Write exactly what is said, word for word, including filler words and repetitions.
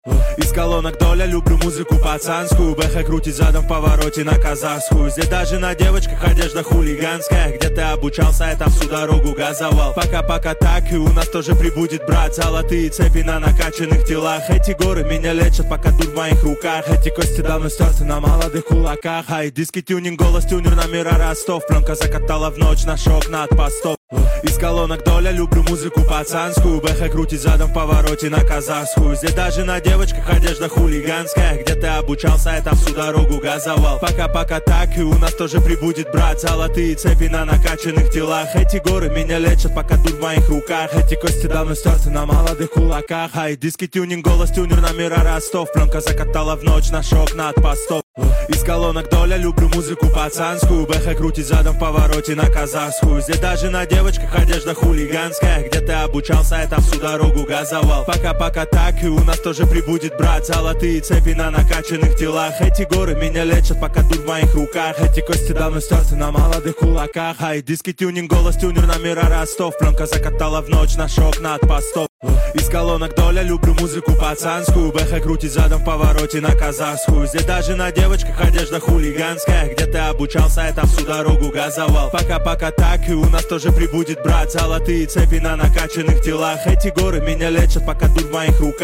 Из колонок доля, люблю музыку пацанскую. Бэха крутит задом в повороте на казахскую. Здесь даже на девочках одежда хулиганская. Где ты обучался, я там всю дорогу газовал. Пока-пока так, и у нас тоже прибудет брат. Золотые цепи на накачанных телах. Эти горы меня лечат, пока дур в моих руках. Эти кости давно стерты на молодых кулаках. Ай, диски, тюнинг, голос, тюнер, номера Ростов. Пленка закатала в ночь, наш окна от постов. Из колонок доля, люблю музыку пацанскую. Бэха крутит задом в повороте на казахскую. Здесь даже на девочках одежда хулиганская. Где ты обучался, я там всю дорогу газовал. Пока-пока так, и у нас тоже прибудет брат. Золотые цепи на накачанных телах. Эти горы меня лечат, пока дур в моих руках. Эти кости давно стерты на молодых кулаках. Ай, диски, тюнинг, голос, тюнер, номера Ростов. Пленка закатала в ночь, наш окна от постов. Из колонок доля, люблю музыку пацанскую. Бэха крутит задом в повороте на казахскую. Здесь даже на девочках одежда хулиганская. Где ты обучался, я там всю дорогу газовал. Пока-пока так, и у нас тоже прибудет брат. Золотые цепи на накачанных телах. Эти горы меня лечат, пока дур в моих руках. Эти кости давно стерты на молодых кулаках. Ай, диски, тюнинг, голос, тюнер, номера Ростов. Пленка закатала в ночь, наш окна от постов. Из колонок доля, люблю музыку пацанскую. Бэха крутит задом в повороте на казахскую. Здесь даже на девочках одежда хулиганская. Где ты обучался, я там всю дорогу газовал. Пока-пока так, и у нас тоже прибудет брат. Золотые цепи на накачанных телах. Эти горы меня лечат, пока дур в моих руках.